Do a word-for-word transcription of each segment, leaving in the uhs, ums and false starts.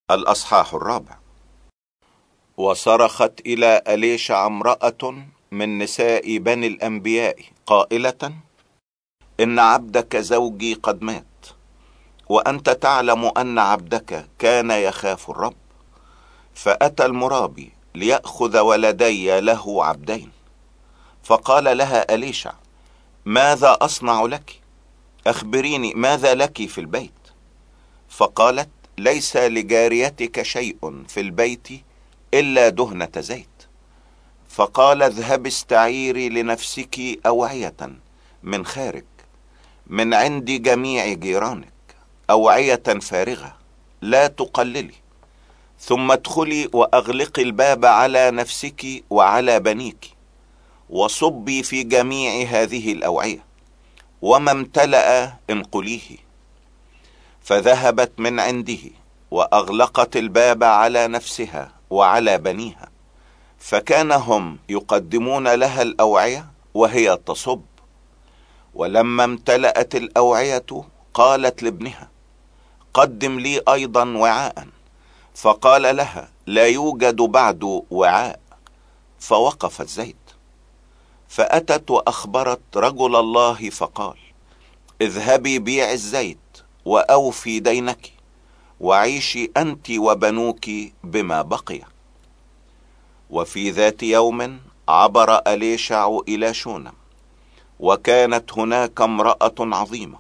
الأصحاح الرابع. وصرخت إلى أليشع امرأة من نساء بني الأنبياء قائلة: إن عبدك زوجي قد مات، وأنت تعلم أن عبدك كان يخاف الرب، فأتى المرابي ليأخذ ولدي له عبدين. فقال لها أليشع: ماذا أصنع لك؟ أخبريني ماذا لك في البيت. فقالت: ليس لجاريتك شيء في البيت إلا دهنة زيت. فقال: اذهب استعيري لنفسك أوعية من خارج من عند جميع جيرانك، أوعية فارغة لا تقللي، ثم ادخلي وأغلقي الباب على نفسك وعلى بنيك، وصبي في جميع هذه الأوعية، وما امتلأ انقليه. فذهبت من عنده وأغلقت الباب على نفسها وعلى بنيها، فكان هم يقدمون لها الأوعية وهي تصب. ولما امتلأت الأوعية قالت لابنها: قدم لي أيضا وعاء. فقال لها: لا يوجد بعد وعاء. فوقف الزيت. فأتت وأخبرت رجل الله فقال: اذهبي بيع الزيت وأوفي دينك، وعيشي أنت وبنوك بما بقي. وفي ذات يوم عبر أليشع إلى شونم، وكانت هناك امرأة عظيمة،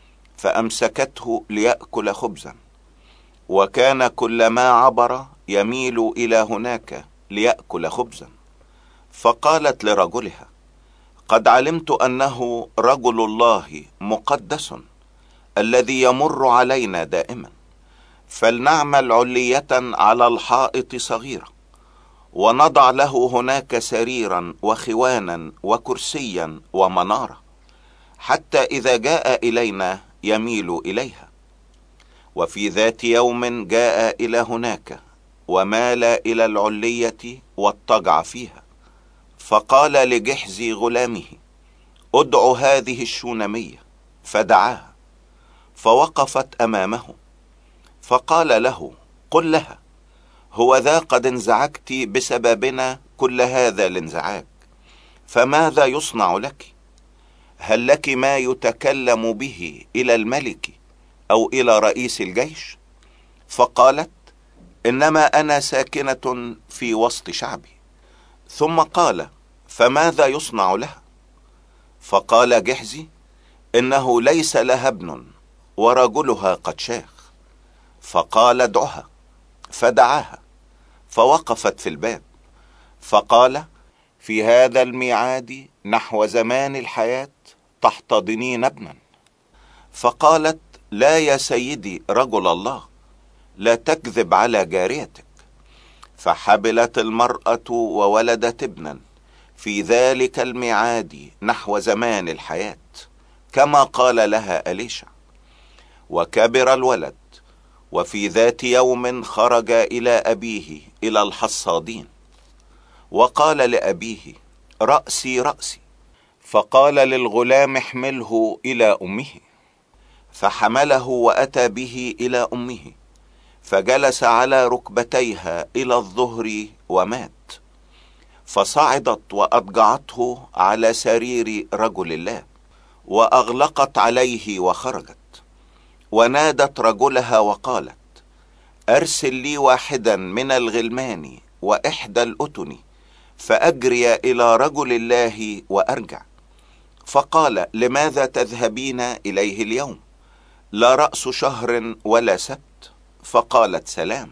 فأمسكته ليأكل خبزا، وكان كلما عبر يميل إلى هناك ليأكل خبزا. فقالت لرجلها: قد علمت أنه رجل الله مقدس الذي يمر علينا دائما، فلنعمل علية على الحائط صغيرة، ونضع له هناك سريرا وخوانا وكرسيا ومنارة، حتى إذا جاء إلينا يميل إليها. وفي ذات يوم جاء إلى هناك ومال إلى العلية واضطجع فيها. فقال لجحزي غلامه: ادع هذه الشونمية. فدعاها، فوقفت أمامه. فقال له: قل لها: هو ذا قد انزعجت بسببنا كل هذا الانزعاج، فماذا يصنع لك؟ هل لك ما يتكلم به إلى الملك أو إلى رئيس الجيش؟ فقالت: إنما أنا ساكنة في وسط شعبي. ثم قال: فماذا يصنع لها؟ فقال جحزي: إنه ليس لها ابن، ورجلها قد شاخ. فقال: ادعها. فدعاها، فوقفت في الباب. فقال: في هذا الميعاد نحو زمان الحياة تحتضنين ابنا. فقالت: لا يا سيدي رجل الله، لا تكذب على جاريتك. فحبلت المرأة وولدت ابنا في ذلك الميعاد نحو زمان الحياة، كما قال لها أليشع. وكبر الولد، وفي ذات يوم خرج إلى أبيه إلى الحصادين، وقال لأبيه: رأسي رأسي. فقال للغلام: احمله إلى أمه. فحمله وأتى به إلى أمه، فجلس على ركبتيها إلى الظهر ومات. فصعدت وأضجعته على سرير رجل الله، وأغلقت عليه وخرجت، ونادت رجلها وقالت: أرسل لي واحدا من الغلمان وإحدى الأتن، فأجري إلى رجل الله وأرجع. فقال: لماذا تذهبين إليه اليوم؟ لا رأس شهر ولا سبت. فقالت: سلام.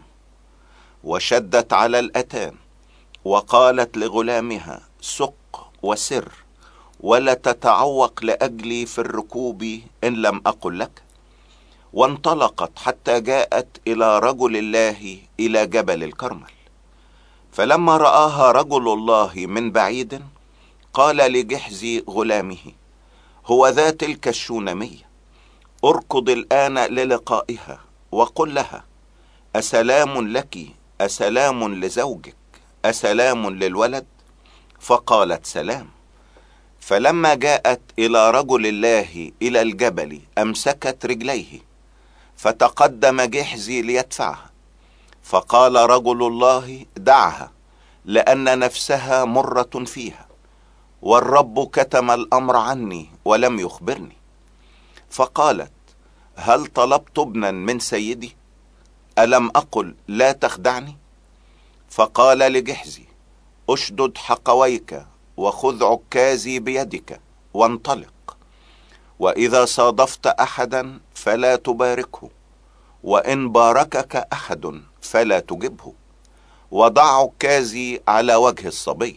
وشدت على الأتان، وقالت لغلامها: سق وسر، ولا تتعوق لأجلي في الركوب إن لم أقل لك. وانطلقت حتى جاءت إلى رجل الله إلى جبل الكرمل. فلما رآها رجل الله من بعيد قال لجحزي غلامه: هو ذا تلك الشونمية، اركض الآن للقائها وقل لها: أسلام لك، أسلام لزوجك، أسلام للولد؟ فقالت: سلام. فلما جاءت إلى رجل الله إلى الجبل أمسكت رجليه، فتقدم جحزي ليدفعها، فقال رجل الله: دعها، لأن نفسها مرة فيها، والرب كتم الأمر عني ولم يخبرني. فقالت: هل طلبت ابنا من سيدي؟ ألم أقل لا تخدعني؟ فقال لجحزي: أشدد حقويك وخذ عكازي بيدك وانطلق، وإذا صادفت أحدا فلا تباركه، وإن باركك أحد فلا تجبه، وضع عكازي على وجه الصبي.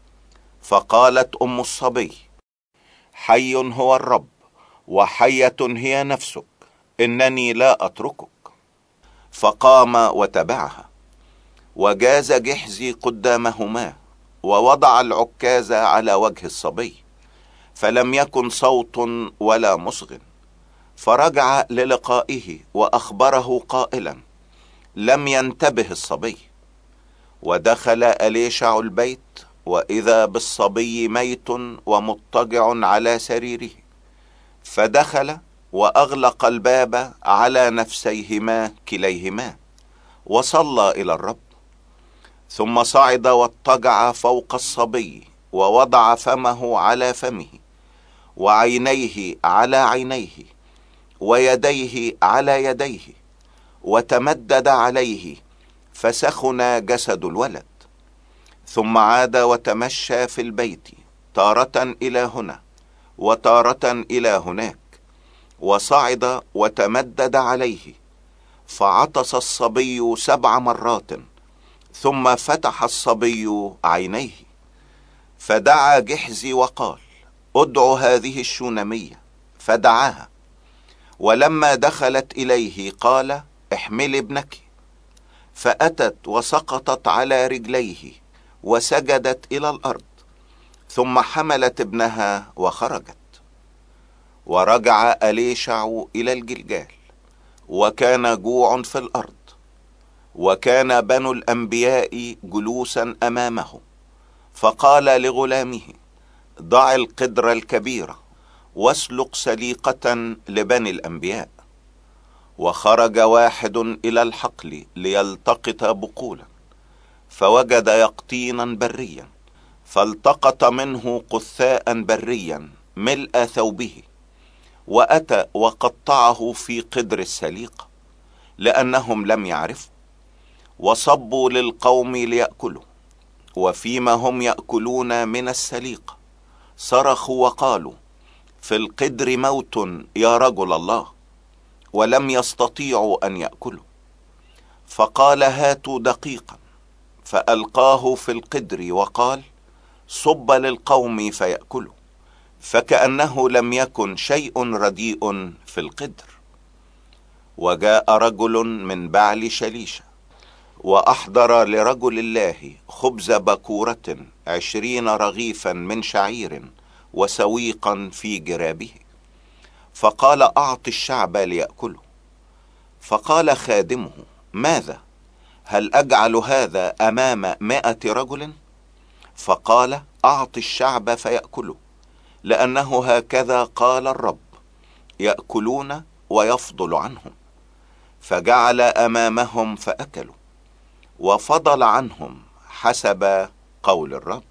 فقالت أم الصبي: حي هو الرب وحية هي نفسك، إنني لا أتركك. فقام وتبعها، وجاز جحزي قدامهما، ووضع العكاز على وجه الصبي، فلم يكن صوت ولا مصغ. فرجع للقائه وأخبره قائلا: لم ينتبه الصبي. ودخل أليشع البيت، وإذا بالصبي ميت ومضطجع على سريره، فدخل وأغلق الباب على نفسيهما كليهما، وصلى إلى الرب. ثم صعد واضطجع فوق الصبي، ووضع فمه على فمه، وعينيه على عينيه، ويديه على يديه، وتمدد عليه، فسخن جسد الولد. ثم عاد وتمشى في البيت، تارة إلى هنا وتارة إلى هناك، وصعد وتمدد عليه، فعطس الصبي سبع مرات، ثم فتح الصبي عينيه. فدعا جحزي وقال: ادع هذه الشونمية. فدعاها، ولما دخلت إليه قال: احمل ابنك. فأتت وسقطت على رجليه وسجدت إلى الأرض، ثم حملت ابنها وخرجت. ورجع أليشع إلى الجلجال، وكان جوع في الأرض، وكان بنو الأنبياء جلوسا أمامه. فقال لغلامه: ضع القدر الكبيرة واسلق سليقة لبني الأنبياء. وخرج واحد إلى الحقل ليلتقط بقولا، فوجد يقطينا بريا، فالتقط منه قثاء بريا ملء ثوبه، وأتى وقطعه في قدر السليقة، لأنهم لم يعرفوا. وصبوا للقوم ليأكلوا، وفيما هم يأكلون من السليقة صرخوا وقالوا: في القدر موت يا رجل الله. ولم يستطيعوا أن يأكلوا. فقال: هاتوا دقيقا. فألقاه في القدر وقال: صب للقوم فيأكلوا، فكأنه لم يكن شيء رديء في القدر. وجاء رجل من بعل شليشة، وأحضر لرجل الله خبز بكورة عشرين رغيفا من شعير وسويقا في جرابه، فقال: أعط الشعب ليأكله. فقال خادمه: ماذا؟ هل أجعل هذا أمام مائة رجل؟ فقال: أعط الشعب فيأكله، لأنه هكذا قال الرب: يأكلون ويفضل عنهم. فجعل أمامهم فأكلوا، وفضل عنهم حسب قول الرب.